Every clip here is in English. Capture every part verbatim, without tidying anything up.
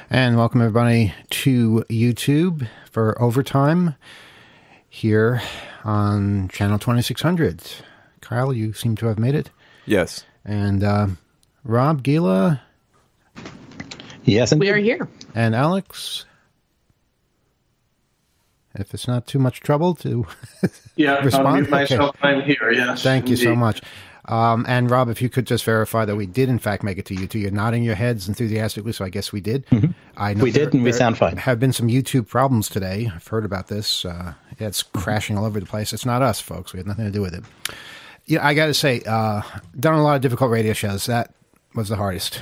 And welcome everybody to YouTube for Overtime here on channel twenty-six hundred. Kyle, you seem to have made it. Yes. And uh, Rob, Gila. Yes, we are here. And Alex. If it's not too much trouble to yeah, respond. I'll mute myself. Okay. I'm here, yes. Thank indeed. you so much. Um, and Rob, if you could just verify that we did in fact make it to YouTube. You're nodding your heads enthusiastically, so I guess we did. Mm-hmm. I know we did, and we sound fine. Have been some YouTube problems today. I've heard about this. Uh, it's crashing all over the place. It's not us, folks. We had nothing to do with it. Yeah, I got to say, uh, done a lot of difficult radio shows. That was the hardest.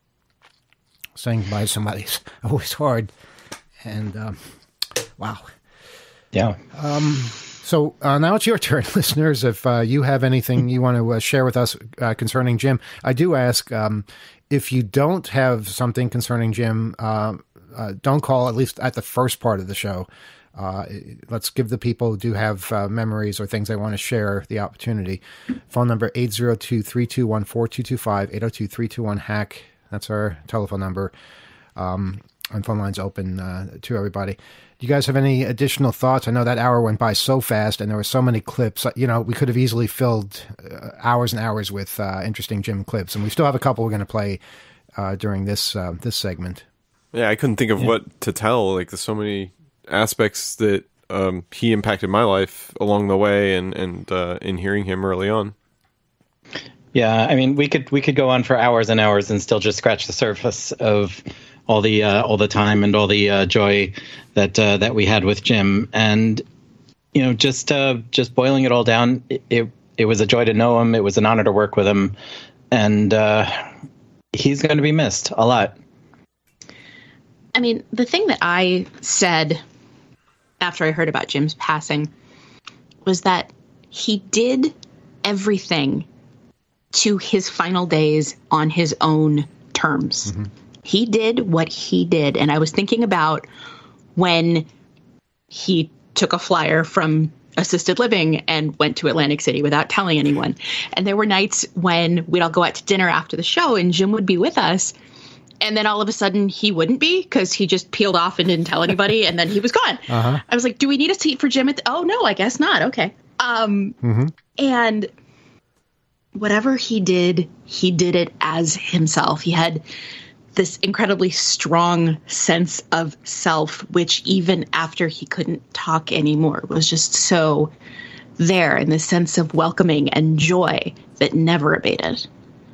Saying goodbye to somebody's always hard. And um, wow. Yeah. Um, so uh, now it's your turn, listeners. If uh, you have anything you want to uh, share with us uh, concerning Jim, I do ask um, if you don't have something concerning Jim, uh, uh, don't call, at least at the first part of the show. Uh, let's give the people who do have uh, memories or things they want to share the opportunity. Phone number eight zero two, three two one, four two two five, eight zero two, three two one, HACK. That's our telephone number. Um, and phone lines open uh, to everybody. Do you guys have any additional thoughts? I know that hour went by so fast and there were so many clips. You know, we could have easily filled uh, hours and hours with uh, interesting Jim clips. And we still have a couple we're going to play uh, during this uh, this segment. Yeah, I couldn't think of yeah. what to tell. Like, there's so many aspects that um, he impacted my life along the way and, and uh, in hearing him early on. Yeah, I mean, we could we could go on for hours and hours and still just scratch the surface of all the uh, all the time and all the uh, joy that uh, that we had with Jim. And you know, just uh, just boiling it all down, it, it it was a joy to know him. It was an honor to work with him, and uh, he's going to be missed a lot. I mean, the thing that I said after I heard about Jim's passing was that he did everything to his final days on his own terms. Mm-hmm. He did what he did. And I was thinking about when he took a flyer from assisted living and went to Atlantic City without telling anyone. And there were nights when we'd all go out to dinner after the show and Jim would be with us. And then all of a sudden he wouldn't be because he just peeled off and didn't tell anybody. And then he was gone. Uh-huh. I was like, do we need a seat for Jim? At the- oh, no, I guess not. Okay. Um, mm-hmm. And whatever he did, he did it as himself. He had this incredibly strong sense of self, which even after he couldn't talk anymore was just so there, and this sense of welcoming and joy that never abated.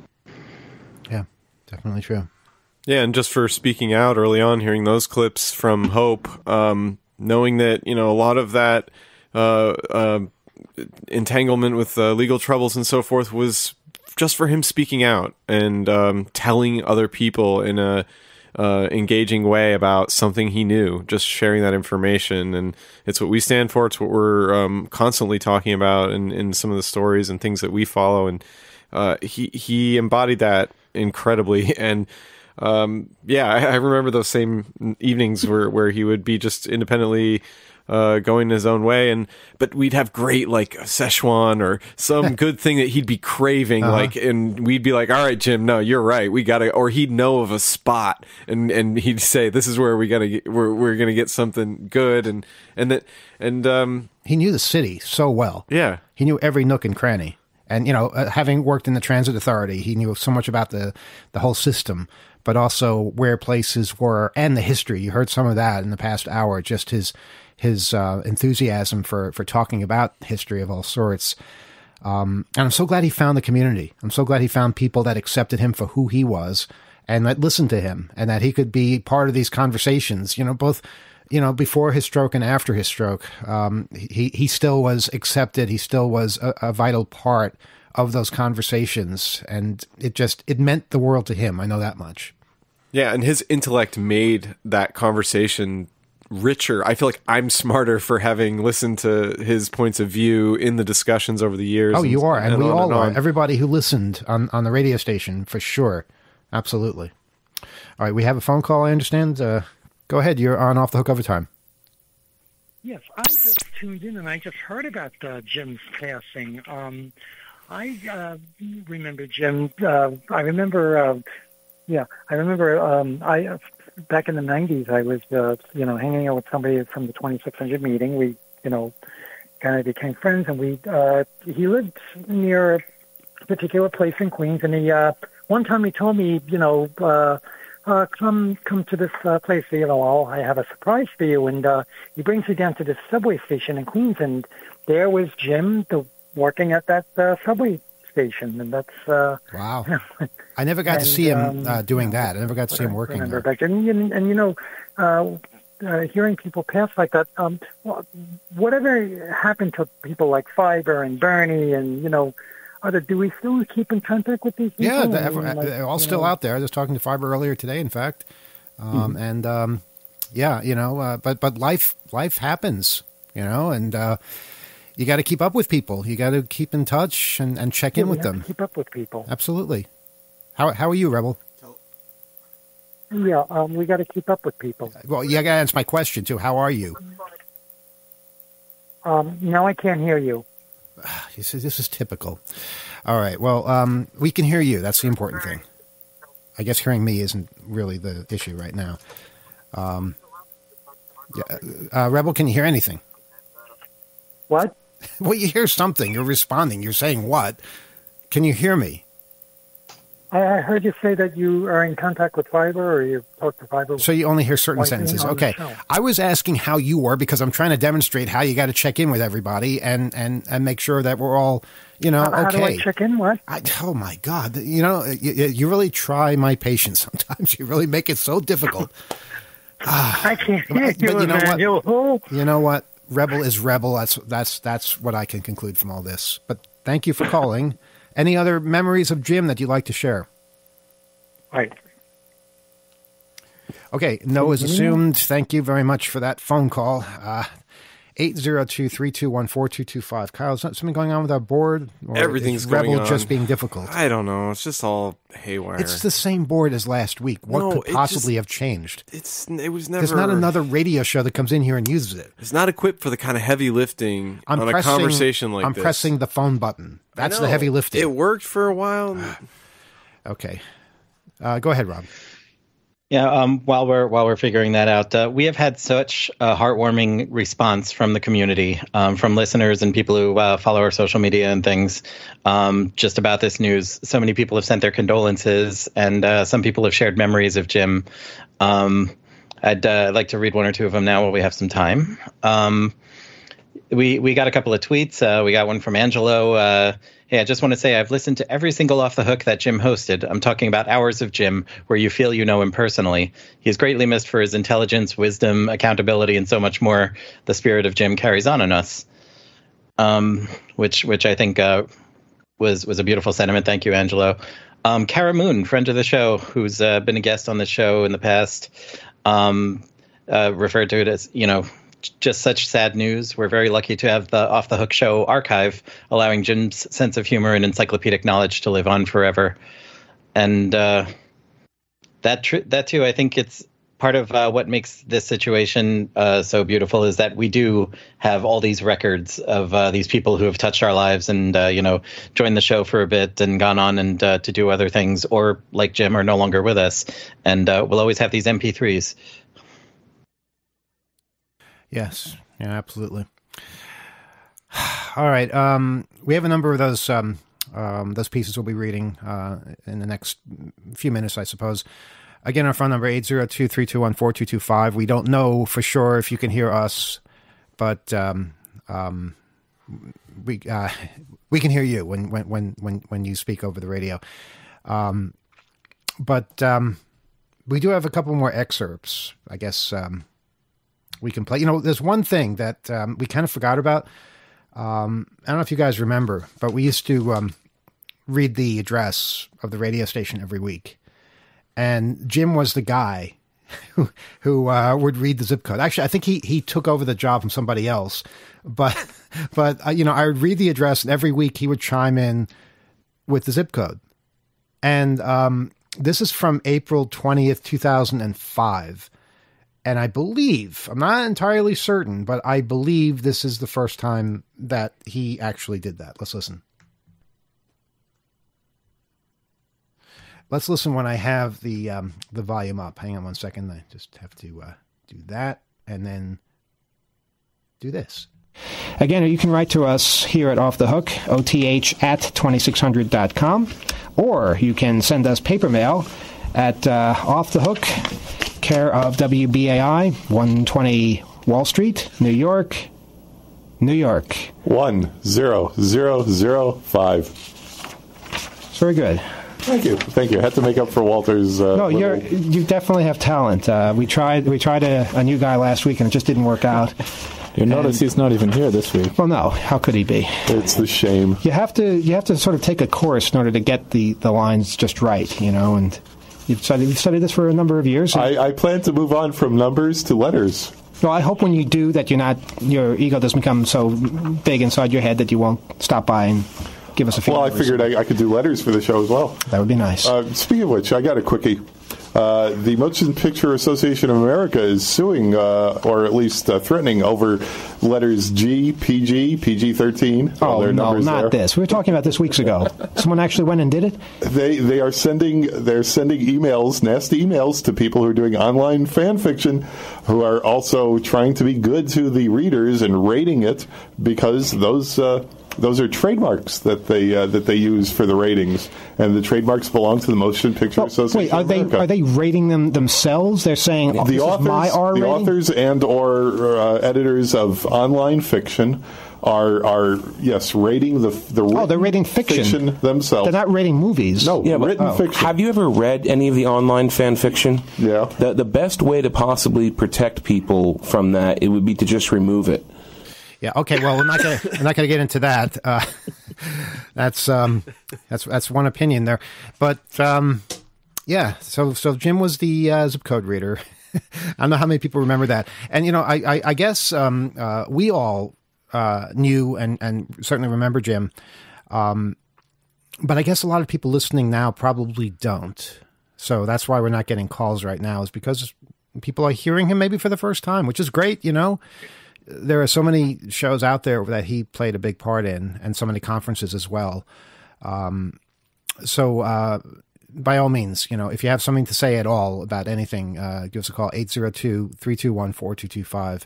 Yeah, definitely true. Yeah, and just for speaking out early on, hearing those clips from Hope, um, knowing that, you know, a lot of that uh, uh, entanglement with uh, legal troubles and so forth was just for him speaking out and um, telling other people in a uh, engaging way about something he knew, just sharing that information. And it's what we stand for. It's what we're um, constantly talking about in, in some of the stories and things that we follow. And uh, he, he embodied that incredibly. And um, yeah, I, I remember those same evenings where, where he would be just independently uh, going his own way. And, but we'd have great, like, Szechuan or some good thing that he'd be craving. Uh-huh. Like, and we'd be like, all right, Jim, no, you're right. We gotta, or he'd know of a spot and, and he'd say, this is where we gotta get, we're, we're gonna get something good. And, and that, and, um, he knew the city so well. Yeah. He knew every nook and cranny. And, you know, uh, having worked in the transit authority, he knew so much about the, the whole system, but also where places were and the history. You heard some of that in the past hour, just his, his uh, enthusiasm for, for talking about history of all sorts. Um, and I'm so glad he found the community. I'm so glad he found people that accepted him for who he was and that listened to him and that he could be part of these conversations, you know, both, you know, before his stroke and after his stroke. Um, he, he still was accepted. He still was a, a vital part of those conversations. And it just, it meant the world to him. I know that much. Yeah. And his intellect made that conversation richer. I feel like I'm smarter for having listened to his points of view in the discussions over the years. Oh, and, you are. And, and we all and are. Everybody who listened on, on the radio station, for sure. Absolutely. All right. We have a phone call, I understand. Uh, go ahead. You're on Off the Hook Overtime. Yes. I just tuned in and I just heard about uh, Jim's passing. Um, I uh, remember Jim. Uh, I remember, uh, yeah, I remember um, I back in the nineties, I was, uh, you know, hanging out with somebody from the twenty-six hundred meeting. We, you know, kind of became friends, and we, uh, he lived near a particular place in Queens, and he, uh, one time he told me, you know, uh, uh, come, come to this uh, place, you know, I'll, I have a surprise for you, and uh, he brings me down to this subway station in Queens, and there was Jim the, working at that uh, subway station, and that's uh, wow. I never got and, to see him um, uh, doing that. I never got to see him working remember there. back then. And, and you know, uh, uh, hearing people pass like that, um, well, whatever happened to people like Fiber and Bernie, and you know, other, do we still keep in contact with these people? Yeah, I they're, mean, like, they're all you still know, out there. I was talking to Fiber earlier today, in fact, um, mm-hmm. and um, yeah, you know, uh, but but life life happens, you know, and. Uh, You got to keep up with people. You got to keep in touch and, and check yeah, in with have them. To keep up with people. Absolutely. How how are you, Rebel? Yeah, um, we got to keep up with people. Well, you got to answer my question too. How are you? Um, now I can't hear you. You see, this is typical. All right. Well, um, we can hear you. That's the important thing. I guess hearing me isn't really the issue right now. Um, yeah, uh, Rebel, can you hear anything? What? Well, you hear something. You're responding. You're saying what? Can you hear me? I, I heard you say that you are in contact with Fiber, or you talk to Fiber. So you only hear certain sentences. Okay. I was asking how you were because I'm trying to demonstrate how you got to check in with everybody and, and, and make sure that we're all, you know, how, okay. How do I check in? What? I, oh, my God. You know, you, you really try my patience sometimes. You really make it so difficult. I can't hear but, you, but you know Emmanuel. what? You know what? Rebel is rebel. That's that's that's what I can conclude from all this. But thank you for calling. Any other memories of Jim that you'd like to share? Right. Okay, no is assumed. Thank you very much for that phone call. Uh, eight zero two, three two one, four two two five. Kyle, is something going on with our board? Or Everything's is going Rebel on. just being difficult? I don't know. It's just all haywire. It's the same board as last week. What No, could it possibly just- have changed? It's it was never. There's not another radio show that comes in here and uses it. It's not equipped for the kind of heavy lifting I'm on pressing, a conversation like I'm this. pressing the phone button. I That's the know. heavy lifting. It worked for a while. Okay. Uh, go ahead, Rob. Yeah, um, while we're while we're figuring that out, uh, we have had such a heartwarming response from the community, um, from listeners and people who uh, follow our social media and things, um, just about this news. So many people have sent their condolences, and uh, some people have shared memories of Jim. Um, I'd uh, like to read one or two of them now while we have some time. Um, we we got a couple of tweets. Uh, we got one from Angelo. Uh, Hey, I just want to say I've listened to every single Off the Hook that Jim hosted. I'm talking about hours of Jim where you feel you know him personally. He is greatly missed for his intelligence, wisdom, accountability, and so much more. The spirit of Jim carries on in us, um, which which I think uh, was was a beautiful sentiment. Thank you, Angelo. Um, Kara Moon, friend of the show, who's uh, been a guest on the show in the past, um, uh, referred to it as, you know, just such sad news. We're very lucky to have the Off the Hook show archive, allowing Jim's sense of humor and encyclopedic knowledge to live on forever. And uh, that tr- that too, I think it's part of uh, what makes this situation uh, so beautiful is that we do have all these records of uh, these people who have touched our lives and uh, you know, joined the show for a bit and gone on and uh, to do other things, or like Jim, are no longer with us. And uh, we'll always have these M P threes. Yes. Yeah, absolutely. All right. Um, we have a number of those um, um, those pieces we'll be reading uh, in the next few minutes, I suppose. Again, our phone number, eight zero two, three two one, four two two five. We don't know for sure if you can hear us, but um, um, we uh, we can hear you when, when, when, when, when you speak over the radio. Um, but um, we do have a couple more excerpts, I guess, um, we can play. You know, there's one thing that um, we kind of forgot about. Um, I don't know if you guys remember, but we used to um, read the address of the radio station every week. And Jim was the guy who, who uh, would read the zip code. Actually, I think he, he took over the job from somebody else. But, but uh, you know, I would read the address, and every week he would chime in with the zip code. And um, this is from April twentieth, two thousand five. And I believe, I'm not entirely certain, but I believe this is the first time that he actually did that. Let's listen. let's listen when I have the um, the volume up. Hang on one second. I just have to uh, do that and then do this. Again, you can write to us here at Off the Hook, O T H at twenty-six hundred dot com, or you can send us paper mail at uh, Off the Hook, care of W B A I, one twenty Wall Street, New York, New York. one zero zero zero five. Very good. Thank you. Thank you. I had to make up for Walter's. Uh, no, little... you're you definitely have talent. Uh, we tried we tried a, a new guy last week and it just didn't work out. You notice he's not even here this week. Well, no. How could he be? It's the shame. You have to you have to sort of take a course in order to get the, the lines just right, you know. And you've studied you've studied this for a number of years. I, I plan to move on from numbers to letters. Well, I hope when you do that, you're not your ego doesn't become so big inside your head that you won't stop by and give us a few. Well, I numbers. figured I, I could do letters for the show as well. That would be nice. Uh, speaking of which, I got a quickie. Uh, the Motion Picture Association of America is suing, uh, or at least uh, threatening, over letters G, P G, P G thirteen. Oh, their no, numbers not there. this. We were talking about this weeks ago. Someone actually went and did it? They they are sending they're sending emails, nasty emails, to people who are doing online fan fiction, who are also trying to be good to the readers and rating it, because those uh, those are trademarks that they uh, that they use for the ratings, and the trademarks belong to the Motion Picture Oh, Association. wait, are of they America. are they rating them themselves? They're saying oh, the this authors, is my R the rating? authors and or uh, editors of online fiction are are yes rating the the Oh, they're rating fiction. themselves. They're not rating movies. No, Yeah, but written oh. fiction. Have you ever read any of the online fan fiction? Yeah. The, the best way to possibly protect people from that, it would be to just remove it. Yeah. Okay. Well, we're not gonna we're not gonna get into that. Uh, that's um, that's that's one opinion there, but um, yeah. So so Jim was the uh, zip code reader. I don't know how many people remember that, and you know, I I, I guess um, uh, we all uh, knew and and certainly remember Jim, um, but I guess a lot of people listening now probably don't. So that's why we're not getting calls right now, is because people are hearing him maybe for the first time, which is great, you know. There are so many shows out there that he played a big part in, and so many conferences as well. Um, so, uh, by all means, you know, if you have something to say at all about anything, uh, give us a call, eight oh two, three two one, four two two five.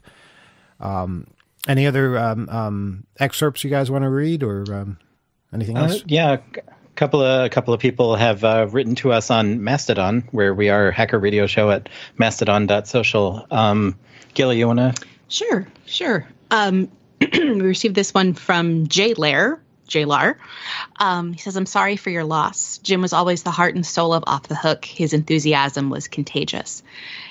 Um, any other um, um, excerpts you guys want to read, or um, anything else? Uh, yeah, a couple of a couple of people have uh, written to us on Mastodon, where we are Hacker Radio Show at mastodon dot social. Um, Gilly, you want to... Sure, sure. Um, we received this one from Jay Lair, Jay Lar. Um, he says, I'm sorry for your loss. Jim was always the heart and soul of Off the Hook. His enthusiasm was contagious.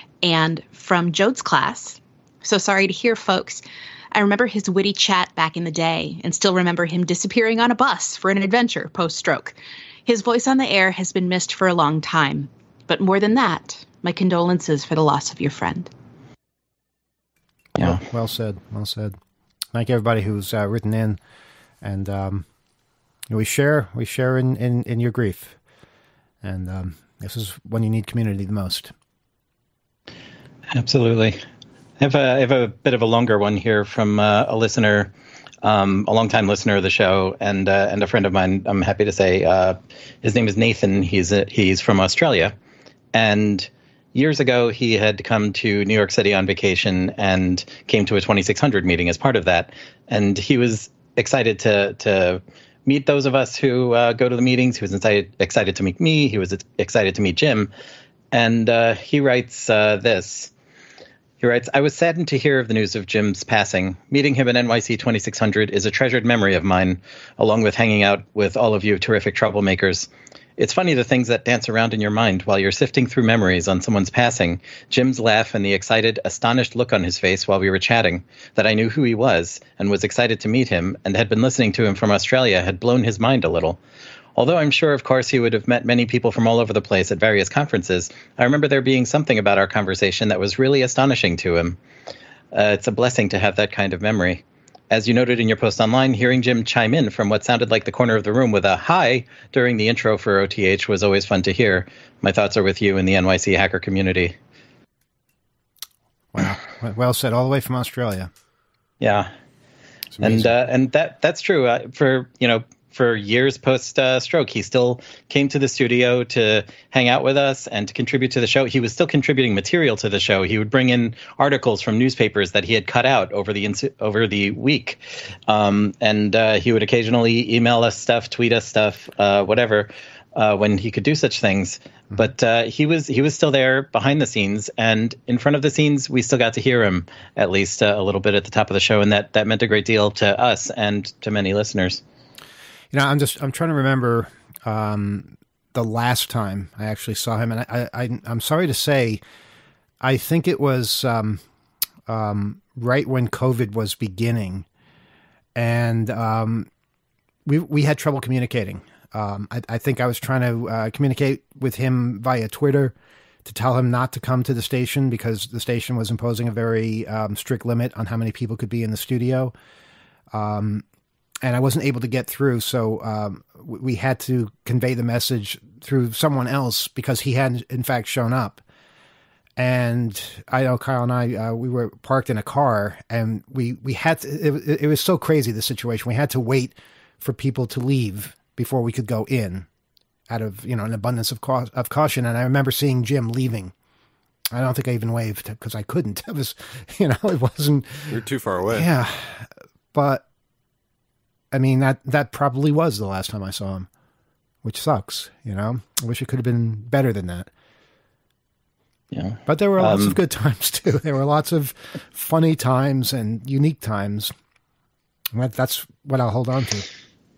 And from Jode's class, so sorry to hear, folks. I remember his witty chat back in the day and still remember him disappearing on a bus for an adventure post-stroke. His voice on the air has been missed for a long time. But more than that, my condolences for the loss of your friend. Yeah. Well, well said. Well said. Thank you, everybody who's uh, written in, and um, we share we share in, in, in your grief, and um, this is when you need community the most. Absolutely. I have a, I have a bit of a longer one here from uh, a listener, um, a longtime listener of the show, and uh, and a friend of mine. I'm happy to say uh, his name is Nathan. He's a, he's from Australia, and years ago, he had come to New York City on vacation and came to a twenty-six hundred meeting as part of that. And he was excited to to meet those of us who uh, go to the meetings. He was excited, excited to meet me. He was excited to meet Jim. And uh, he writes uh, this. He writes, I was saddened to hear of the news of Jim's passing. Meeting him at N Y C twenty-six hundred is a treasured memory of mine, along with hanging out with all of you terrific troublemakers. It's funny the things that dance around in your mind while you're sifting through memories on someone's passing. Jim's laugh and the excited, astonished look on his face while we were chatting, that I knew who he was and was excited to meet him and had been listening to him from Australia, had blown his mind a little. Although I'm sure, of course, he would have met many people from all over the place at various conferences, I remember there being something about our conversation that was really astonishing to him. Uh, it's a blessing to have that kind of memory. As you noted in your post online, hearing Jim chime in from what sounded like the corner of the room with a hi during the intro for O T H was always fun to hear. My thoughts are with you in the N Y C hacker community. Wow. Well said, all the way from Australia. Yeah. And uh, and that that's true. Uh, for, you know, for years post uh, stroke. He still came to the studio to hang out with us and to contribute to the show. He was still contributing material to the show. He would bring in articles from newspapers that he had cut out over the ins- over the week, um, and uh, he would occasionally email us stuff, tweet us stuff, uh, whatever, uh, when he could do such things. Mm-hmm. But uh, he was he was still there behind the scenes, and in front of the scenes, we still got to hear him at least uh, a little bit at the top of the show, and that that meant a great deal to us and to many listeners. You know, I'm just I'm trying to remember um, the last time I actually saw him, and I, I I'm sorry to say, I think it was um, um, right when COVID was beginning, and um, we we had trouble communicating. Um, I, I think I was trying to uh, communicate with him via Twitter to tell him not to come to the station because the station was imposing a very um, strict limit on how many people could be in the studio. Um, and I wasn't able to get through. So um, we had to convey the message through someone else because he hadn't, in fact, shown up. And I know Kyle and I, uh, we were parked in a car and we, we had to, it, it was so crazy, the situation. We had to wait for people to leave before we could go in out of, you know, an abundance of, ca- of caution. And I remember seeing Jim leaving. I don't think I even waved because I couldn't. It was, you know, it wasn't. You're too far away. Yeah. But I mean, that, that probably was the last time I saw him, which sucks, you know. I wish it could have been better than that. Yeah. But there were lots um, of good times too. There were lots of funny times and unique times. And that, that's what I'll hold on to.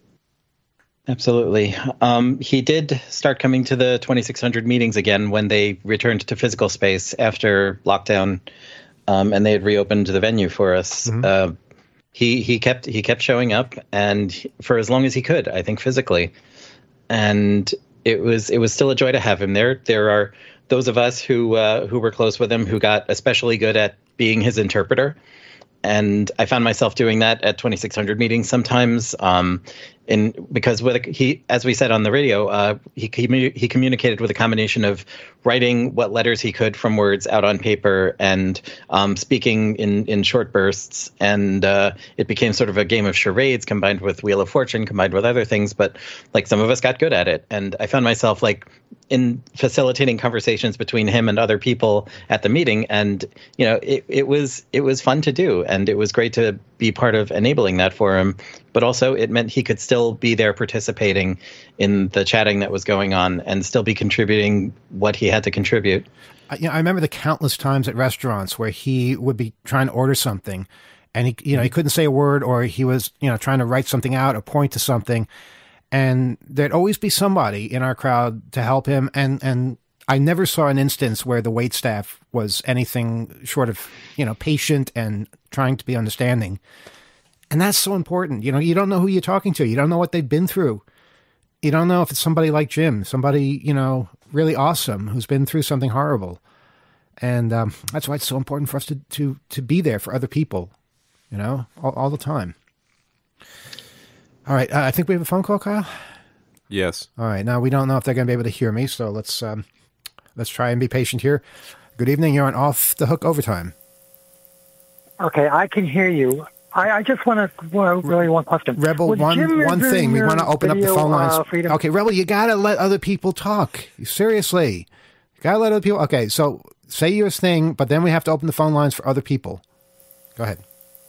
Absolutely. Um, he did start coming to the twenty-six hundred meetings again when they returned to physical space after lockdown, um, and they had reopened the venue for us. Mm-hmm. Uh, he he kept he kept showing up, and for as long as he could, I think physically, and it was it was still a joy to have him there. There are those of us who uh, who were close with him who got especially good at being his interpreter. And I found myself doing that at twenty-six hundred meetings sometimes. Um, in because with a, he, as we said on the radio, uh, he he communicated with a combination of writing what letters he could from words out on paper and um, speaking in, in short bursts. And uh, it became sort of a game of charades combined with Wheel of Fortune, combined with other things. But like some of us got good at it, and I found myself like in facilitating conversations between him and other people at the meeting. And, you know, it, it was it was fun to do. And it was great to be part of enabling that for him. But also it meant he could still be there participating in the chatting that was going on and still be contributing what he had to contribute. I, you know, I remember the countless times at restaurants where he would be trying to order something and he, you know, he couldn't say a word, or he was, you know, trying to write something out or point to something. And there'd always be somebody in our crowd to help him. And, and I never saw an instance where the wait staff was anything short of, you know, patient and trying to be understanding. And that's so important. You know, you don't know who you're talking to. You don't know what they've been through. You don't know if it's somebody like Jim, somebody, you know, really awesome who's been through something horrible. And um, that's why it's so important for us to, to, to be there for other people, you know, all, all the time. All right. Uh, I think we have a phone call, Kyle. Yes. All right. Now, we don't know if they're going to be able to hear me, so let's um, let's try and be patient here. Good evening. You're on Off the Hook Overtime. Okay, I can hear you. I, I just want to well, really one question. Rebel, Was one Jim one thing. We want to open video, up the phone lines. Uh, freedom? Okay, Rebel, you got to let other people talk. Seriously. You got to let other people. Okay, so say your thing, but then we have to open the phone lines for other people. Go ahead.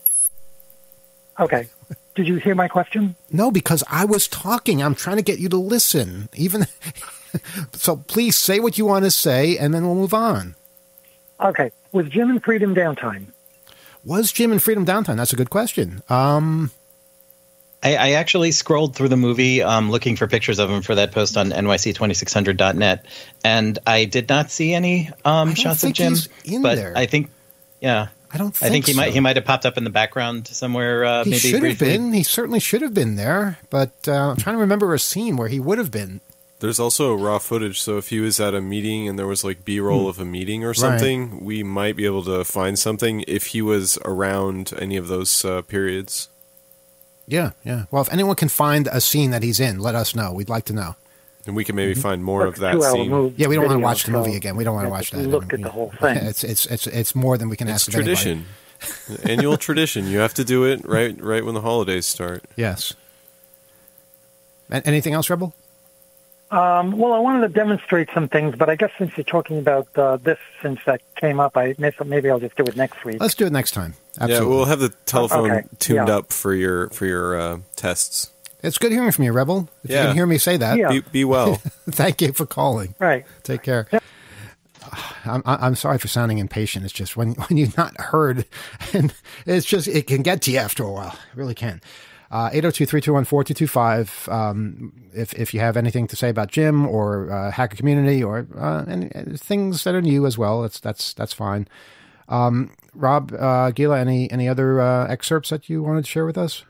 Okay. Did you hear my question? No, because I was talking. I'm trying to get you to listen. Even so, please say what you want to say, and then we'll move on. Okay. Was Jim in Freedom Downtime? Was Jim in Freedom Downtime? That's a good question. Um, I, I actually scrolled through the movie um, looking for pictures of him for that post on N Y C twenty-six hundred dot net, and I did not see any um, shots of Jim. He's in but there. I think, yeah, I don't. Think I think he so. might he might have popped up in the background somewhere. Uh, he maybe should briefly. have been. He certainly should have been there. But uh, I'm trying to remember a scene where he would have been. There's also raw footage, so if he was at a meeting and there was like B-roll of a meeting or something, right, we might be able to find something if he was around any of those uh, periods. Yeah, yeah. Well, if anyone can find a scene that he's in, let us know. We'd like to know. And we can maybe Mm-hmm. find more That's of that two-hour scene. move Yeah, we don't want to video, watch the movie so again. We don't want to we watch have that. to look I mean, at the whole thing. It's it's it's it's more than we can It's ask of anybody. tradition. Annual tradition. You have to do it right right when the holidays start. Yes. Anything else, Rebel? Um, well, I wanted to demonstrate some things, but I guess since you're talking about uh, this, since that came up, I maybe I'll just do it next week. Let's do it next time. Absolutely. Yeah, we'll have the telephone Okay. tuned Yeah. up for your for your uh, tests. It's good hearing from you, Rebel. If Yeah. you can hear me say that, Yeah. Be, be well. thank you for calling. Right. Take care. I'm, I'm sorry for sounding impatient. It's just when when you've not heard, and it's just, it can get to you after a while. It really can. Uh, eight oh two, three two one, four two two five. Um, if, if you have anything to say about Jim or uh, hacker community or uh, any, things that are new as well, that's that's that's fine. Um, Rob, uh, Gila, any any other uh, excerpts that you wanted to share with us?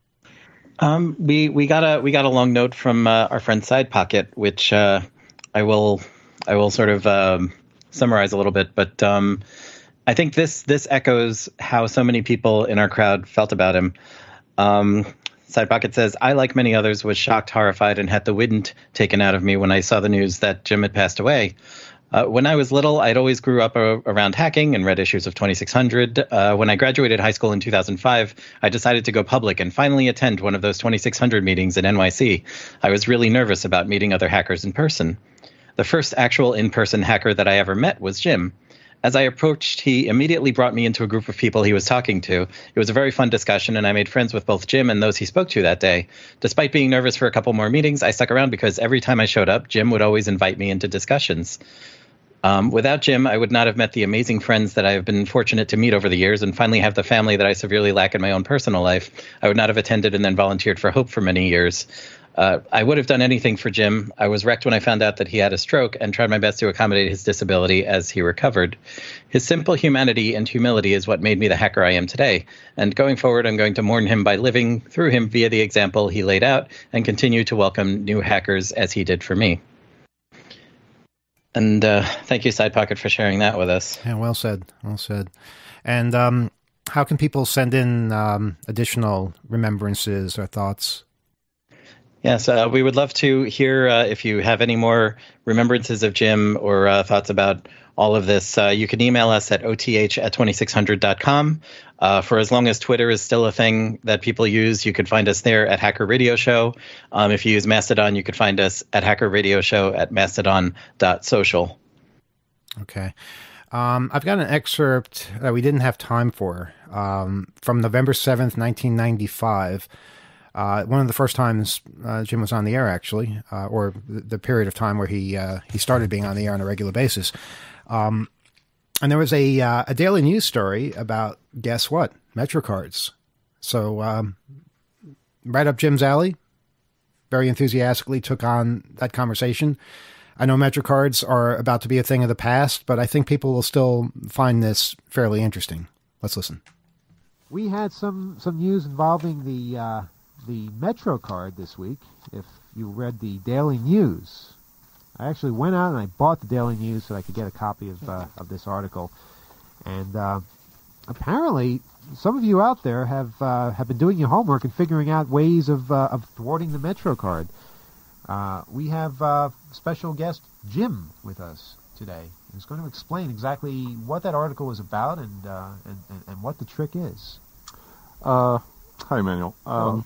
Um, we we got a we got a long note from uh, our friend Side Pocket, which uh, I will I will sort of um, summarize a little bit, but um, I think this this echoes how so many people in our crowd felt about him. Um, Side Pocket says, I, like many others, was shocked, horrified, and had the wind taken out of me when I saw the news that Jim had passed away. Uh, when I was little, I'd always grew up uh, around hacking and read issues of twenty-six hundred. Uh, when I graduated high school in two thousand five, I decided to go public and finally attend one of those twenty-six hundred meetings in N Y C. I was really nervous about meeting other hackers in person. The first actual in-person hacker that I ever met was Jim. As I approached, he immediately brought me into a group of people he was talking to. It was a very fun discussion, and I made friends with both Jim and those he spoke to that day. Despite being nervous for a couple more meetings, I stuck around because every time I showed up, Jim would always invite me into discussions. Um, without Jim, I would not have met the amazing friends that I have been fortunate to meet over the years and finally have the family that I severely lack in my own personal life. I would not have attended and then volunteered for Hope for many years. Uh, I would have done anything for Jim. I was wrecked when I found out that he had a stroke and tried my best to accommodate his disability as he recovered. His simple humanity and humility is what made me the hacker I am today. And going forward, I'm going to mourn him by living through him via the example he laid out and continue to welcome new hackers as he did for me. And uh, thank you, Side Pocket, for sharing that with us. Yeah, well said. Well said. And um, how can people send in um, additional remembrances or thoughts? Yes, uh, we would love to hear uh, if you have any more remembrances of Jim or uh, thoughts about all of this. Uh, you can email us at O T H at twenty-six hundred dot com. Uh, for as long as Twitter is still a thing that people use, you can find us there at Hacker Radio Show. Um, if you use Mastodon, you can find us at Hacker Radio Show at mastodon dot social. Okay. Um, I've got an excerpt that we didn't have time for um, from November seventh, nineteen ninety-five. Uh, one of the first times uh, Jim was on the air, actually, uh, or the, the period of time where he uh, he started being on the air on a regular basis. Um, and there was a uh, a daily news story about, guess what, MetroCards. So um, right up Jim's alley, very enthusiastically took on that conversation. I know MetroCards are about to be a thing of the past, but I think people will still find this fairly interesting. Let's listen. We had some, some news involving the... Uh the MetroCard this week. If you read the Daily News, I actually went out and I bought the Daily News so I could get a copy of uh, of this article. And uh, apparently, some of you out there have uh, have been doing your homework and figuring out ways of uh, of thwarting the MetroCard. Uh, we have uh, special guest Jim with us today. He's going to explain exactly what that article was about and uh, and, and, and what the trick is. Uh, hi, Emmanuel. Um,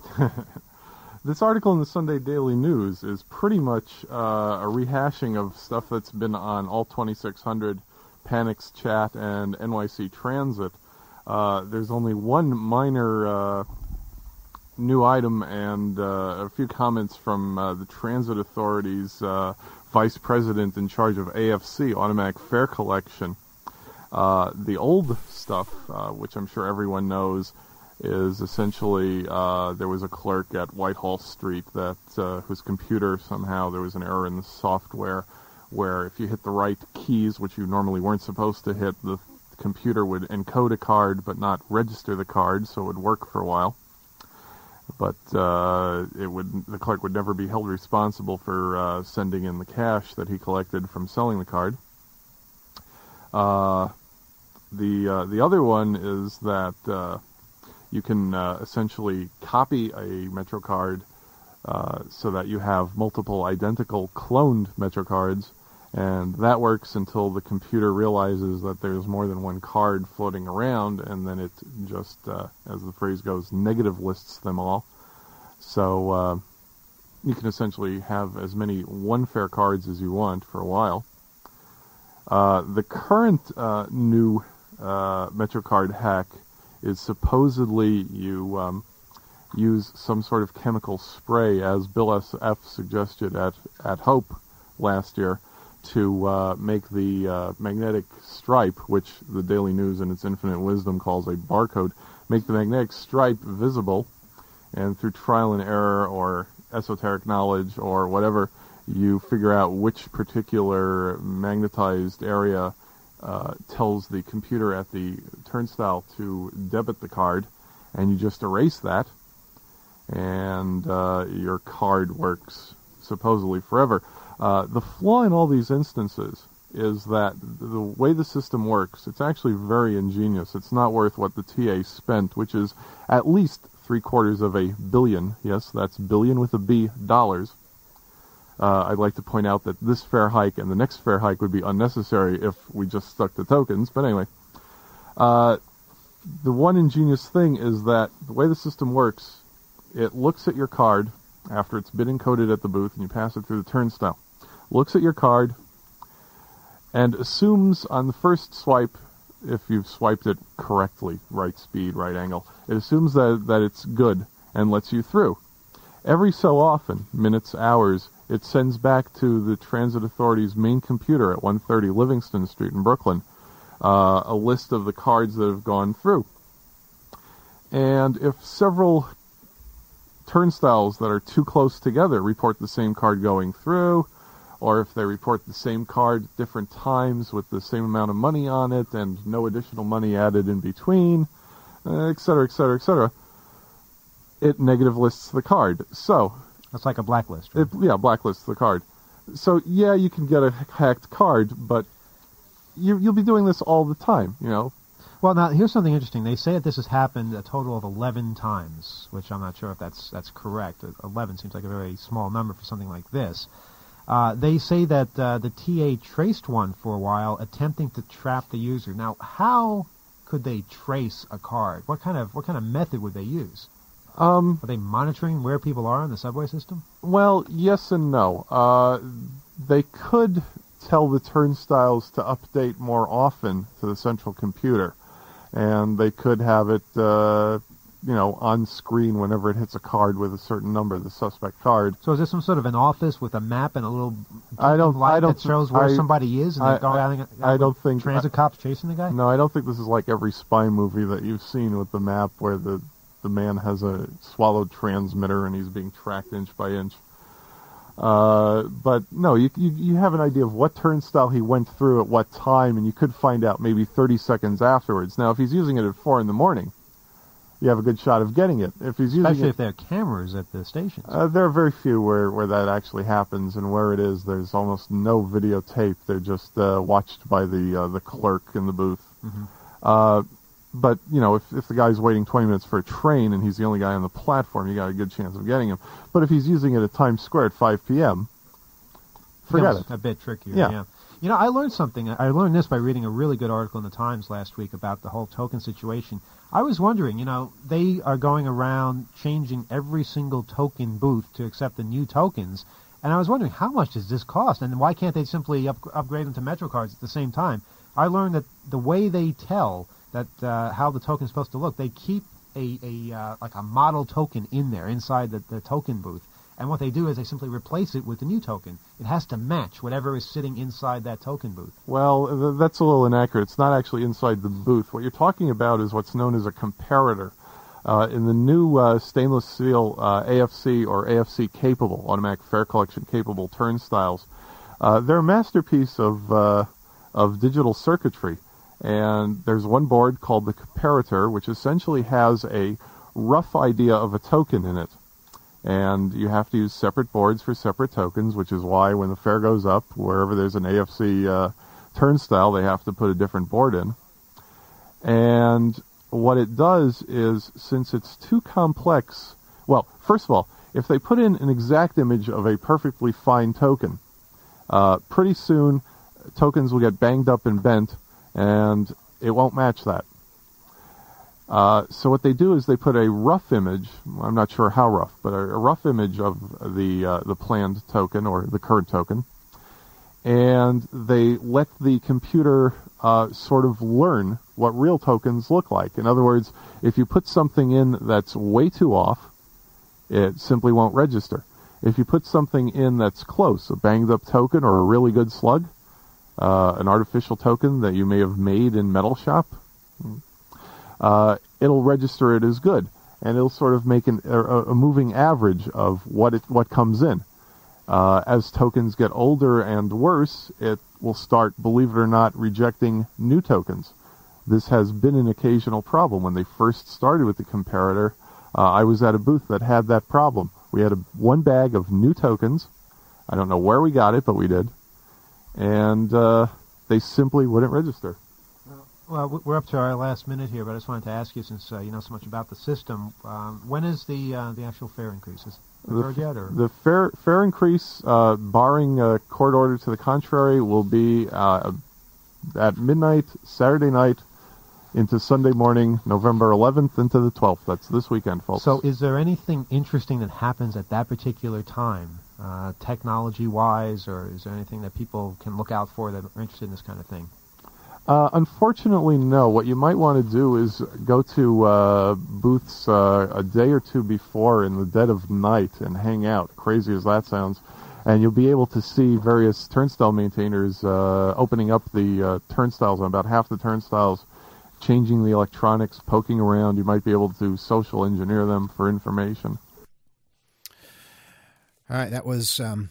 this article in the Sunday Daily News is pretty much uh, a rehashing of stuff that's been on Alt twenty-six hundred, Panics Chat, and N Y C Transit. Uh, there's only one minor uh, new item and uh, a few comments from uh, the Transit Authority's uh, Vice President in charge of A F C, Automatic Fare Collection. Uh, the old stuff, uh, which I'm sure everyone knows, is essentially uh, there was a clerk at Whitehall Street that uh, whose computer somehow there was an error in the software where if you hit the right keys, which you normally weren't supposed to hit, the computer would encode a card but not register the card, so it would work for a while. But uh, it would the clerk would never be held responsible for uh, sending in the cash that he collected from selling the card. Uh, the uh, the other one is that uh, you can uh, essentially copy a MetroCard uh, so that you have multiple identical cloned MetroCards, and that works until the computer realizes that there's more than one card floating around, and then it just, uh, as the phrase goes, negative lists them all. So uh, you can essentially have as many one-fare cards as you want for a while. Uh, the current uh, new uh, MetroCard hack is supposedly you um, use some sort of chemical spray, as Bill S F suggested at, at Hope last year, to uh, make the uh, magnetic stripe, which the Daily News in its infinite wisdom calls a barcode, make the magnetic stripe visible, and through trial and error or esoteric knowledge or whatever, you figure out which particular magnetized area uh, tells the computer at the turnstile to debit the card, and you just erase that, and uh, your card works supposedly forever. Uh, the flaw in all these instances is that the way the system works, it's actually very ingenious. It's not worth what the T A spent, which is at least three quarters of a billion, yes, that's billion with a B, dollars. Uh, I'd like to point out that this fare hike and the next fare hike would be unnecessary if we just stuck to tokens, but anyway. Uh, the one ingenious thing is that the way the system works, it looks at your card after it's been encoded at the booth and you pass it through the turnstile. Looks at your card and assumes on the first swipe, if you've swiped it correctly, right speed, right angle, it assumes that, that it's good and lets you through. Every so often, minutes, hours, it sends back to the Transit Authority's main computer at one thirty Livingston Street in Brooklyn uh, a list of the cards that have gone through. And if several turnstiles that are too close together report the same card going through, or if they report the same card at different times with the same amount of money on it and no additional money added in between, uh, et cetera, et cetera, et cetera, it negative lists the card. So that's like a blacklist, right? It, yeah, blacklists the card. So yeah, you can get a hacked card, but you, you'll be doing this all the time, you know. Well, now here's something interesting. They say that this has happened a total of eleven times, which I'm not sure if that's that's correct. eleven seems like a very small number for something like this. Uh, they say that uh, the T A traced one for a while, attempting to trap the user. Now, how could they trace a card? What kind of what kind of method would they use? Um, Are they monitoring where people are in the subway system? Well, yes and no. Uh, they could tell the turnstiles to update more often to the central computer, and they could have it, uh, you know, on screen whenever it hits a card with a certain number, the suspect card. So is this some sort of an office with a map and a little I don't, light I don't, that shows where I, somebody is, and I, they go around and, I don't think transit I, cops chasing the guy? No, I don't think this is like every spy movie that you've seen with the map where the the man has a swallowed transmitter and he's being tracked inch by inch. Uh, but no, you, you you have an idea of what turnstile he went through at what time, and you could find out maybe thirty seconds afterwards. Now, if he's using it at four in the morning, you have a good shot of getting it. If he's using Especially it, if there are cameras at the stations. Uh, there are very few where, where that actually happens, and where it is, there's almost no videotape. They're just uh, watched by the uh, the clerk in the booth. Mm-hmm. Uh, but, you know, if, if the guy's waiting twenty minutes for a train and he's the only guy on the platform, you got a good chance of getting him. But if he's using it at Times Square at five p.m., forget it. A bit trickier, yeah. yeah. You know, I learned something. I learned this by reading a really good article in the Times last week about the whole token situation. I was wondering, you know, they are going around changing every single token booth to accept the new tokens, and I was wondering, how much does this cost, and why can't they simply up, upgrade them to MetroCards at the same time? I learned that the way they tell that uh, how the token is supposed to look, they keep a, a uh, like a model token in there, inside the, the token booth. And what they do is they simply replace it with the new token. It has to match whatever is sitting inside that token booth. Well, th- that's a little inaccurate. It's not actually inside the booth. What you're talking about is what's known as a comparator. Uh, in the new uh, stainless steel uh, A F C or A F C capable, automatic fare collection capable turnstiles, uh, they're a masterpiece of uh, of digital circuitry. And there's one board called the comparator, which essentially has a rough idea of a token in it. And you have to use separate boards for separate tokens, which is why when the fare goes up, wherever there's an A F C uh, turnstile, they have to put a different board in. And what it does is, since it's too complex, well, first of all, if they put in an exact image of a perfectly fine token, uh, pretty soon tokens will get banged up and bent, and it won't match that. Uh, so what they do is they put a rough image, I'm not sure how rough, but a, a rough image of the uh, the planned token or the current token, and they let the computer uh, sort of learn what real tokens look like. In other words, if you put something in that's way too off, it simply won't register. If you put something in that's close, a banged up token or a really good slug, uh, an artificial token that you may have made in Metal Shop, Uh, it'll register it as good, and it'll sort of make an, a, a moving average of what it what comes in. Uh, as tokens get older and worse, it will start, believe it or not, rejecting new tokens. This has been an occasional problem. When they first started with the comparator, uh, I was at a booth that had that problem. We had a, one bag of new tokens. I don't know where we got it, but we did. And uh, they simply wouldn't register. Well, we're up to our last minute here, but I just wanted to ask you, since uh, you know so much about the system, um, when is the uh, the actual fare increase? Is it occurred yet? Or? The fare fare increase, uh, barring a court order to the contrary, will be uh, at midnight Saturday night into Sunday morning, November eleventh into the twelfth. That's this weekend, folks. So is there anything interesting that happens at that particular time, uh, technology-wise, or is there anything that people can look out for that are interested in this kind of thing? Uh, unfortunately, no. What you might want to do is go to uh, booths uh, a day or two before in the dead of night and hang out, crazy as that sounds, and you'll be able to see various turnstile maintainers uh, opening up the uh, turnstiles on about half the turnstiles, changing the electronics, poking around. You might be able to social engineer them for information. All right, that was um,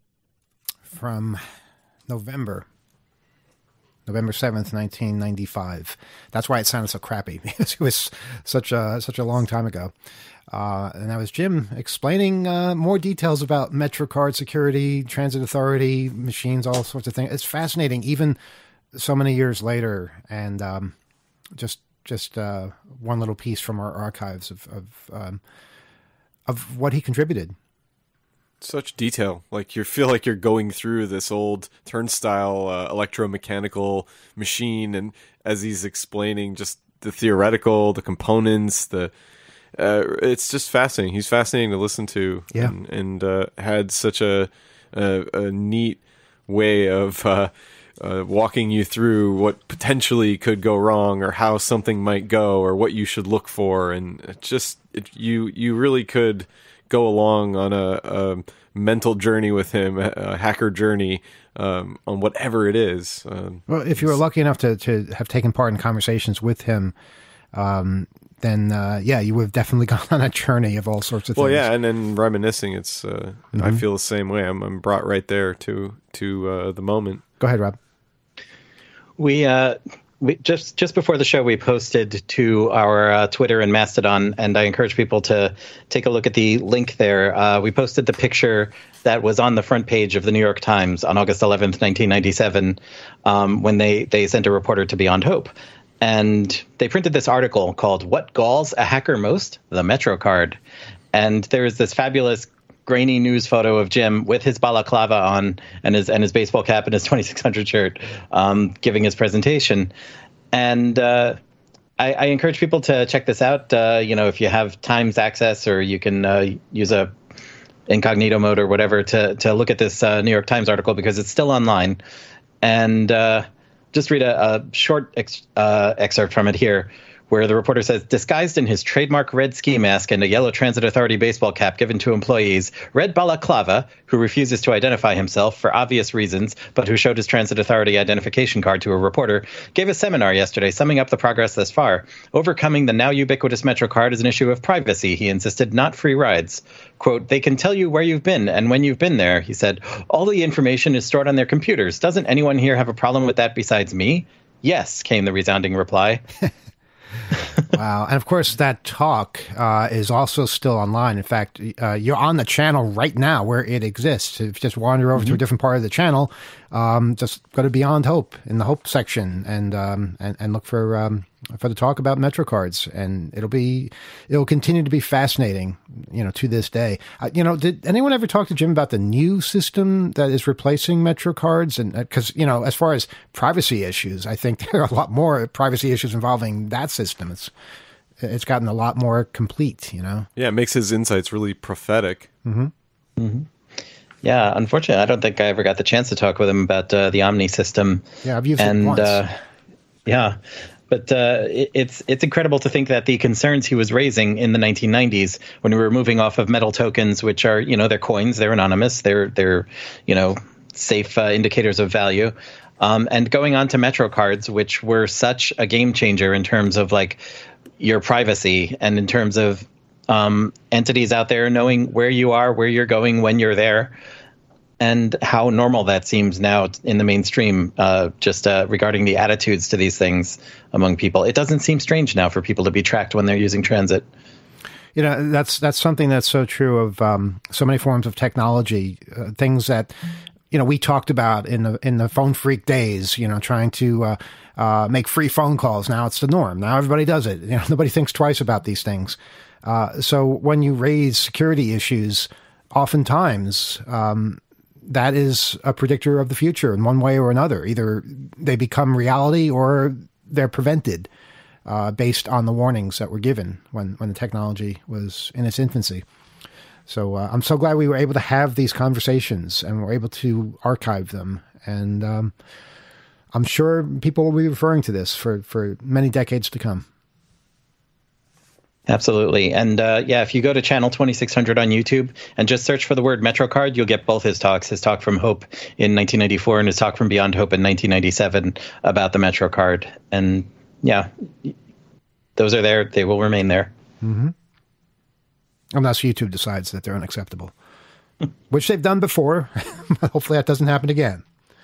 from November. November seventh, nineteen ninety-five. That's why it sounded so crappy, because it was such a such a long time ago. Uh, and that was Jim explaining uh, more details about MetroCard security, transit authority, machines, all sorts of things. It's fascinating, even so many years later. And um, just just uh, one little piece from our archives of of, um, of what he contributed. Such detail. Like you feel like you're going through this old turnstile uh, electromechanical machine, and as he's explaining just the theoretical, the components, the uh, it's just fascinating. He's fascinating to listen to, yeah. and, and uh, had such a a, a neat way of uh, uh, walking you through what potentially could go wrong, or how something might go, or what you should look for, and it just it, you you really could go along on a, a mental journey with him, a hacker journey, um, on whatever it is. Um, well, if you were lucky enough to, to have taken part in conversations with him, um, then, uh, yeah, you would have definitely gone on a journey of all sorts of well, things. Well, yeah, and then reminiscing, it's, uh, mm-hmm. I feel the same way. I'm, I'm brought right there to, to uh, the moment. Go ahead, Rob. We, uh, We, just just before the show, we posted to our uh, Twitter and Mastodon, and I encourage people to take a look at the link there. Uh, we posted the picture that was on the front page of the New York Times on August eleventh, nineteen ninety-seven, um, when they, they sent a reporter to Beyond Hope. And they printed this article called "What Galls a Hacker Most? The MetroCard." And there is this fabulous grainy news photo of Jim with his balaclava on and his and his baseball cap and his twenty-six hundred shirt, um, giving his presentation. And uh, I, I encourage people to check this out. Uh, you know, if you have Times access, or you can uh, use a incognito mode or whatever to to look at this uh, New York Times article, because it's still online. And uh, just read a, a short ex, uh, excerpt from it here, where the reporter says, disguised in his trademark red ski mask and a yellow Transit Authority baseball cap given to employees, Red Balaclava, who refuses to identify himself for obvious reasons, but who showed his Transit Authority identification card to a reporter, gave a seminar yesterday summing up the progress thus far. Overcoming the now ubiquitous MetroCard is an issue of privacy, he insisted, not free rides. Quote, they can tell you where you've been and when you've been there, he said. All the information is stored on their computers. Doesn't anyone here have a problem with that besides me? Yes, came the resounding reply. Wow. And of course, that talk uh, is also still online. In fact, uh, you're on the channel right now where it exists. If you just wander over mm-hmm. to a different part of the channel, um, just go to Beyond Hope in the Hope section and um, and, and look for um, for the talk about MetroCards. And it'll be it'll continue to be fascinating, you know, to this day. Uh, you know, did anyone ever talk to Jim about the new system that is replacing MetroCards? And because, uh, you know, as far as privacy issues, I think there are a lot more privacy issues involving that system. It's it's gotten a lot more complete, you know? Yeah, it makes his insights really prophetic. Mm-hmm. Mm-hmm. Yeah, unfortunately, I don't think I ever got the chance to talk with him about uh, the Omni system. Yeah, I've used and, it once. Uh, yeah, but uh, it, it's it's incredible to think that the concerns he was raising in the nineteen nineties, when we were moving off of metal tokens, which are, you know, they're coins, they're anonymous, they're they're you know safe uh, indicators of value, um, and going on to Metro cards, which were such a game changer in terms of like your privacy and in terms of Um, entities out there knowing where you are, where you're going, when you're there, and how normal that seems now in the mainstream, uh, just uh, regarding the attitudes to these things among people. It doesn't seem strange now for people to be tracked when they're using transit. You know, that's that's something that's so true of um, so many forms of technology, uh, things that, you know, we talked about in the in the phone freak days, you know, trying to uh, uh, make free phone calls. Now it's the norm. Now everybody does it. You know, nobody thinks twice about these things. Uh, so when you raise security issues, oftentimes um, that is a predictor of the future in one way or another. Either they become reality or they're prevented uh, based on the warnings that were given when, when the technology was in its infancy. So uh, I'm so glad we were able to have these conversations and we're able to archive them. And um, I'm sure people will be referring to this for, for many decades to come. Absolutely. And uh, yeah, if you go to channel twenty-six hundred on YouTube and just search for the word MetroCard, you'll get both his talks, his talk from Hope in nineteen ninety-four and his talk from Beyond Hope in nineteen ninety-seven about the MetroCard. And yeah, those are there. They will remain there. Mm-hmm. Unless YouTube decides that they're unacceptable, which they've done before. Hopefully that doesn't happen again.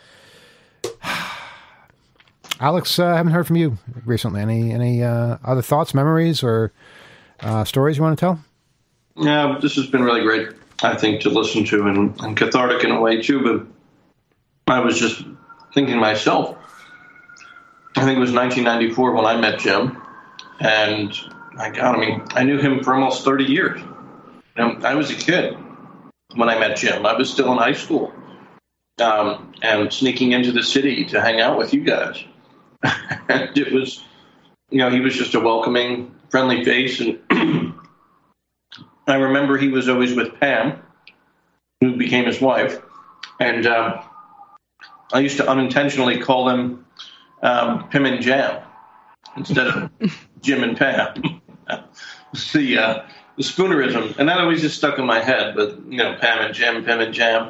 Alex, I uh, haven't heard from you recently. Any any uh, other thoughts, memories, or uh, stories you want to tell? Yeah, this has been really great, I think, to listen to and, and cathartic in a way, too. But I was just thinking myself, I think it was nineteen ninety-four when I met Jim. And, my God, I mean, I knew him for almost thirty years. You know, I was a kid when I met Jim. I was still in high school um, and sneaking into the city to hang out with you guys. And it was, you know, he was just a welcoming, friendly face. And I remember he was always with Pam, who became his wife. And um, I used to unintentionally call them um, Pim and Jam instead of Jim and Pam. the, uh, the spoonerism. And that always just stuck in my head. But, you know, Pam and Jim, Pim and Jam.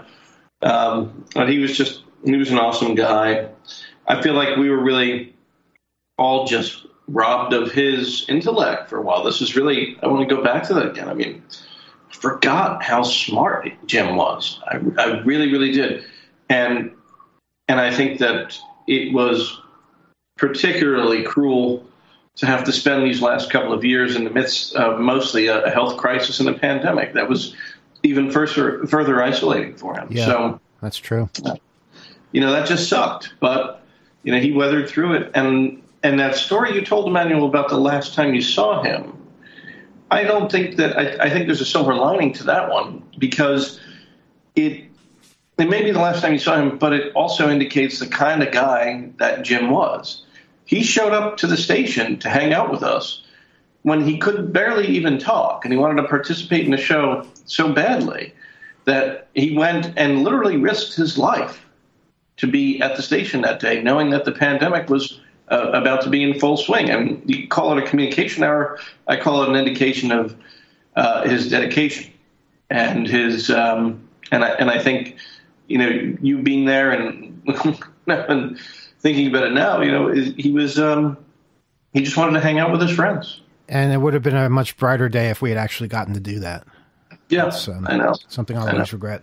Um, but he was just, he was an awesome guy. I feel like we were really all just robbed of his intellect for a while. This is really, I want to go back to that again. I mean, I forgot how smart Jim was. I, I really, really did. And, and I think that it was particularly cruel to have to spend these last couple of years in the midst of mostly a, a health crisis and a pandemic that was even further, further isolating for him. Yeah, so that's true. Uh, you know, that just sucked. But, you know, he weathered through it. And and that story you told, Emmanuel, about the last time you saw him, I don't think that, I, I think there's a silver lining to that one, because it, it may be the last time you saw him, but it also indicates the kind of guy that Jim was. He showed up to the station to hang out with us when he could barely even talk, and he wanted to participate in the show so badly that he went and literally risked his life to be at the station that day, knowing that the pandemic was uh, about to be in full swing. And you call it a communication hour. I call it an indication of uh, his dedication and his, um, and I, and I think, you know, you being there and, and thinking about it now, you know, he was, um, he just wanted to hang out with his friends. And it would have been a much brighter day if we had actually gotten to do that. Yeah, um, I know. Something I always regret.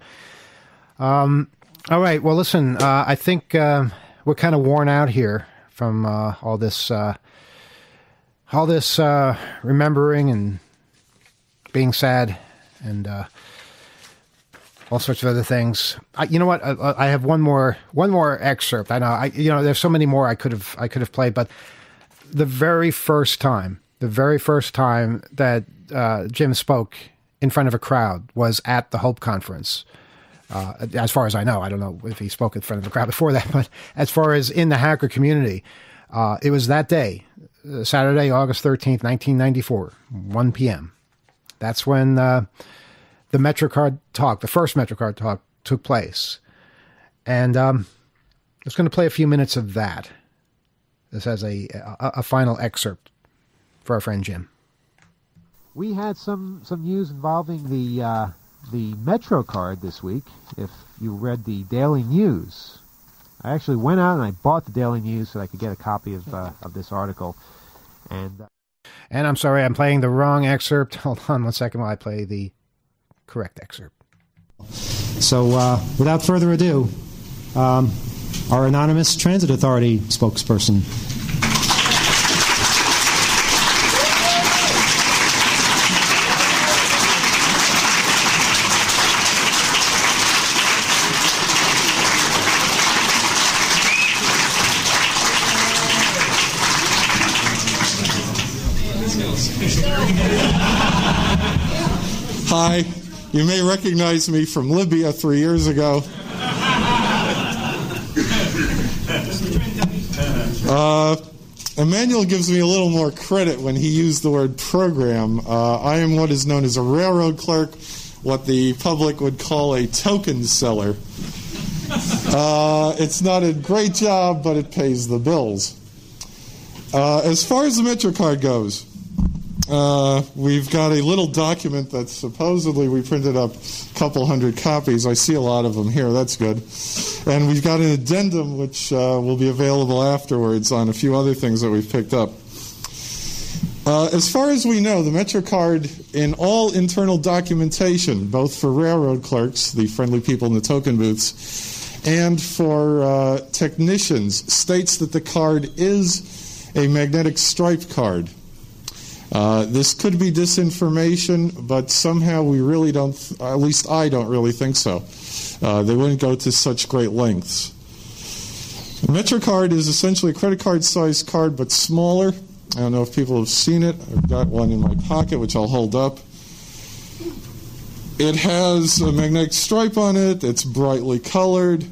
Um, all right. Well, listen, uh, I think uh, we're kind of worn out here from uh, all this, uh, all this uh, remembering and being sad and uh, all sorts of other things. I, you know what? I, I have one more, one more excerpt. I know. I, you know, there's so many more I could have, I could have played, but the very first time, the very first time that uh, Jim spoke in front of a crowd was at the Hope Conference. Uh, as far as I know, I don't know if he spoke in front of a crowd before that, but as far as in the hacker community, uh, it was that day uh, Saturday, August thirteenth, nineteen ninety-four, one p.m. That's when uh, the MetroCard talk, the first MetroCard talk, took place. And um, I was going to play a few minutes of that. This has a, a, a final excerpt for our friend Jim. We had some, some news involving the uh, the MetroCard this week. If you read the Daily News, I actually went out and I bought the Daily News so I could get a copy of uh, of this article. And uh, and I'm sorry, I'm playing the wrong excerpt. Hold on one second while I play the correct excerpt. So, uh, without further ado, um, our anonymous transit authority spokesperson. Hi, you may recognize me from Libya three years ago. Uh, Emmanuel gives me a little more credit when he used the word program. Uh, I am what is known as a railroad clerk, what the public would call a token seller. Uh, it's not a great job, but it pays the bills. Uh, as far as the MetroCard goes, Uh, we've got a little document that supposedly we printed up a couple hundred copies. I see a lot of them here. That's good. And we've got an addendum which uh, will be available afterwards on a few other things that we've picked up. Uh, as far as we know, the MetroCard, in all internal documentation, both for railroad clerks, the friendly people in the token booths, and for uh, technicians, states that the card is a magnetic stripe card. Uh, this could be disinformation, but somehow we really don't, th- at least I don't really think so. Uh, they wouldn't go to such great lengths. The MetroCard is essentially a credit card sized card, but smaller. I don't know if people have seen it. I've got one in my pocket, which I'll hold up. It has a magnetic stripe on it. It's brightly colored.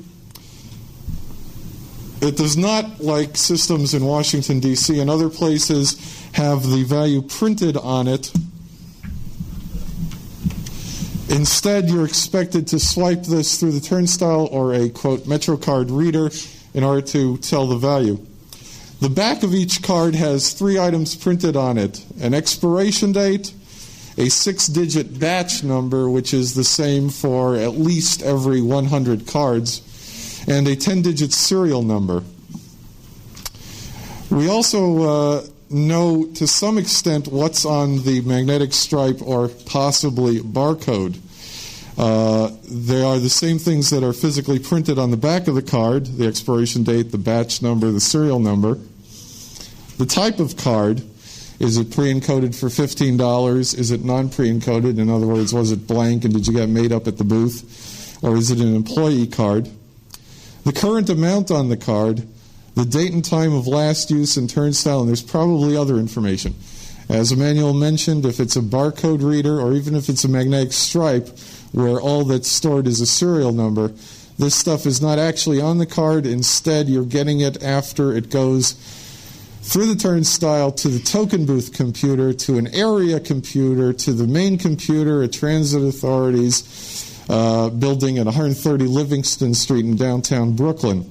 It does not, like systems in Washington, D C and other places, have the value printed on it. Instead, you're expected to swipe this through the turnstile or a, quote, MetroCard reader in order to tell the value. The back of each card has three items printed on it: an expiration date, a six-digit batch number, which is the same for at least every one hundred cards, and a ten-digit serial number. We also uh, know to some extent what's on the magnetic stripe or possibly barcode. Uh, they are the same things that are physically printed on the back of the card: the expiration date, the batch number, the serial number. The type of card: is it pre-encoded for fifteen dollars? Is it non-pre-encoded? In other words, was it blank and did you get made up at the booth? Or is it an employee card? The current amount on the card, the date and time of last use and turnstile, and there's probably other information. As Emmanuel mentioned, if it's a barcode reader or even if it's a magnetic stripe where all that's stored is a serial number, this stuff is not actually on the card. Instead, you're getting it after it goes through the turnstile to the token booth computer, to an area computer, to the main computer at Transit Authority's uh, building at one thirty Livingston Street in downtown Brooklyn.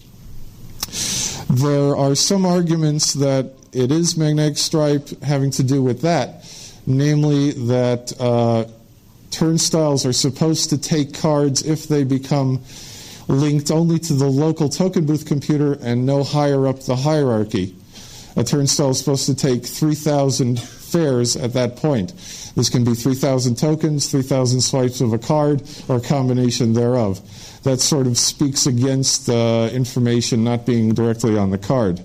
There are some arguments that it is magnetic stripe having to do with that, namely that uh, turnstiles are supposed to take cards if they become linked only to the local token booth computer and no higher up the hierarchy. A turnstile is supposed to take three thousand fares at that point. This can be three thousand tokens, three thousand swipes of a card, or a combination thereof. That sort of speaks against uh, information not being directly on the card.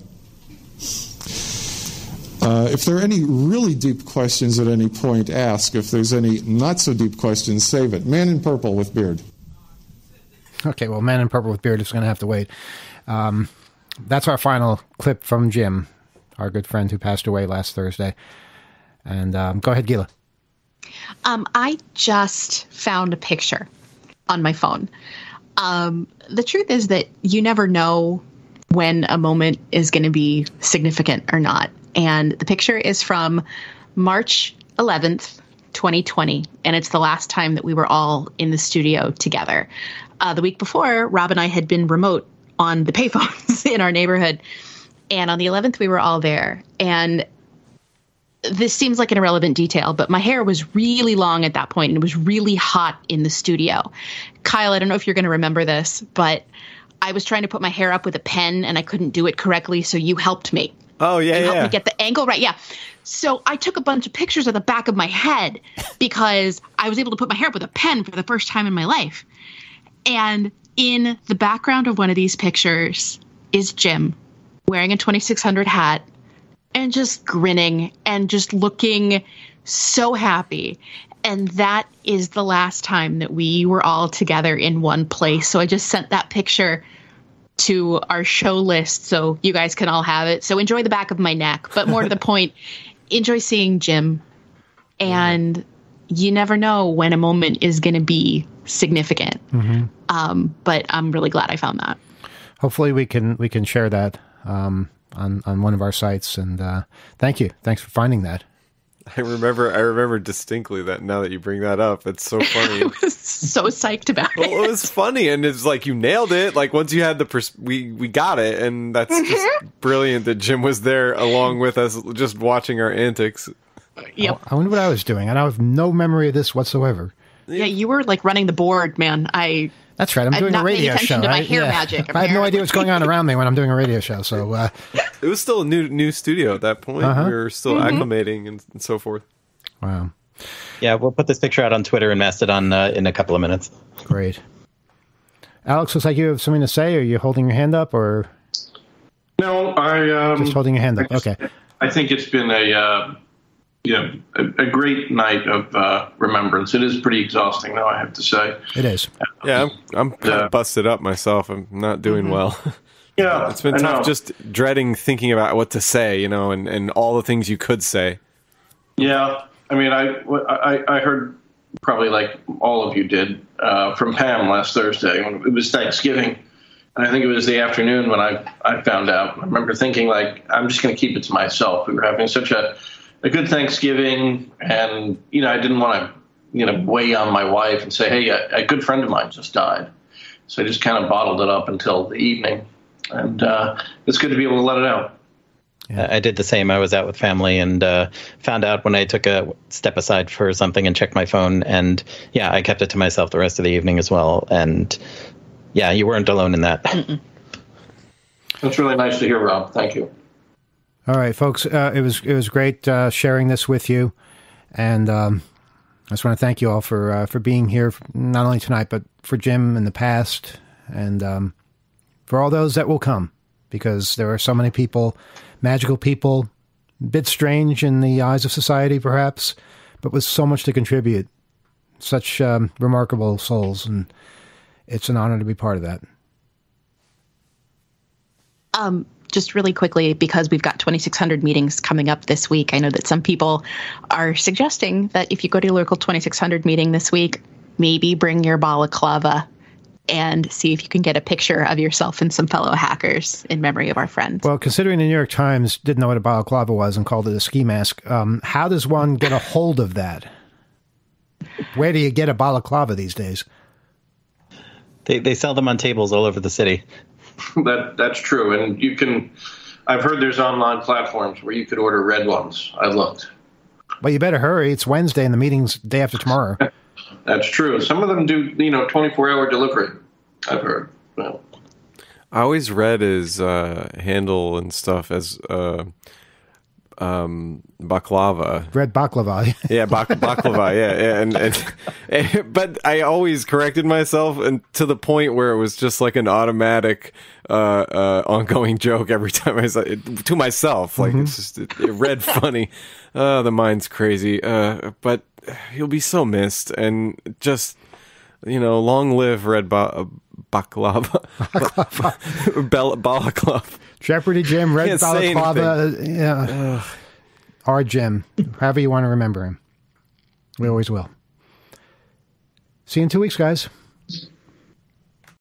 Uh, if there are any really deep questions at any point, ask. If there's any not-so-deep questions, save it. Man in purple with beard. Okay, well, Man in Purple with beard is going to have to wait. Um, that's our final clip from Jim, our good friend who passed away last Thursday. And um, go ahead, Gila. Um, I just found a picture on my phone. Um, the truth is that you never know when a moment is going to be significant or not. And the picture is from March eleventh, twenty twenty. And it's the last time that we were all in the studio together. Uh, the week before, Rob and I had been remote on the payphones in our neighborhood. And on the eleventh, we were all there. And this seems like an irrelevant detail, but my hair was really long at that point, and it was really hot in the studio. Kyle, I don't know if you're going to remember this, but I was trying to put my hair up with a pen, and I couldn't do it correctly, so you helped me. Oh, yeah, you yeah. helped me get the angle right, yeah. So I took a bunch of pictures of the back of my head because I was able to put my hair up with a pen for the first time in my life. And in the background of one of these pictures is Jim wearing a twenty-six hundred hat and just grinning and just looking so happy. And that is the last time that we were all together in one place. So I just sent that picture to our show list so you guys can all have it. So enjoy the back of my neck. But more to the point, enjoy seeing Jim. And you never know when a moment is going to be significant. Mm-hmm. Um, but I'm really glad I found that. Hopefully we can we can share that um, on on one of our sites. And uh, thank you, thanks for finding that. I remember I remember distinctly that now that you bring that up. It's so funny. I was so psyched about it. Well, it was funny, and it's like you nailed it. Like once you had the pers- we we got it, and that's Mm-hmm. just brilliant that Jim was there along with us, just watching our antics. Yep. I wonder what I was doing. And I have no memory of this whatsoever. Yeah, you were like running the board, man. I. That's right. I'm I'm doing not a radio paying attention show. to my right? hair Yeah. magic, I have no apparently. idea what's going on around me when I'm doing a radio show. So uh, It was still a new new studio at that point. Uh-huh. We were still Mm-hmm. acclimating and, and so forth. wow, Yeah, we'll put this picture out on Twitter and Mastodon uh, in a couple of minutes. great. Alex, looks like you have something to say. Are you holding your hand up, or No, I um, just holding your hand up? Okay. I think it's been a uh, you know a, a great night of uh, remembrance. It is pretty exhausting, though, I have to say. It is. Yeah, I'm I'm kind Yeah. of busted up myself. I'm not doing well. Yeah, It's been I tough know. just dreading thinking about what to say, you know, and, and all the things you could say. Yeah, I mean, I, I, I heard probably like all of you did uh, from Pam last Thursday when it was Thanksgiving. And I think it was the afternoon when I, I found out. I remember thinking, like, I'm just going to keep it to myself. We were having such a, a good Thanksgiving, and, you know, I didn't want to, you know, weigh on my wife and say, hey, a, a good friend of mine just died. So I just kind of bottled it up until the evening. And uh, it's good to be able to let it out. Yeah. I did the same. I was out with family and uh, found out when I took a step aside for something and checked my phone. And yeah, I kept it to myself the rest of the evening as well. And yeah, you weren't alone in that. That's really nice to hear, Rob. Thank you. All right, folks. Uh, it was it was great uh, sharing this with you, and um, I just want to thank you all for uh, for being here, not only tonight but for Jim in the past, and um, for all those that will come, because there are so many people, magical people, a bit strange in the eyes of society, perhaps, but with so much to contribute, such um, remarkable souls, and it's an honor to be part of that. Um, just really quickly, because we've got twenty-six hundred meetings coming up this week, I know that some people are suggesting that if you go to your local twenty-six hundred meeting this week, maybe bring your balaclava and see if you can get a picture of yourself and some fellow hackers in memory of our friends. Well, considering the New York Times didn't know what a balaclava was and called it a ski mask, um, how does one get a hold of that? Where do you get a balaclava these days? They they sell them on tables all over the city. That that's true, and you can. I've heard there's online platforms where you could order red ones. I looked. Well, you better hurry. It's Wednesday, and the meeting's day after tomorrow. That's true. Some of them do, you know, twenty-four hour delivery. I've heard. Well, I always read his uh, handle and stuff as uh, um, baklava. Red baklava. Yeah, bak- baklava. Yeah, yeah, and, and, and but I always corrected myself, and to the point where it was just like an automatic, uh, uh, ongoing joke every time I said it to myself. Like mm-hmm. it's just it, it read funny. Uh, the mind's crazy. Uh, but he'll be so missed, and just you know, long live Red ba- Baklava, Bal- Balaclava. Jeopardy Jim, Red Can't say Balaclava. Yeah, our Jim, however you want to remember him. We always will. See you in two weeks, guys.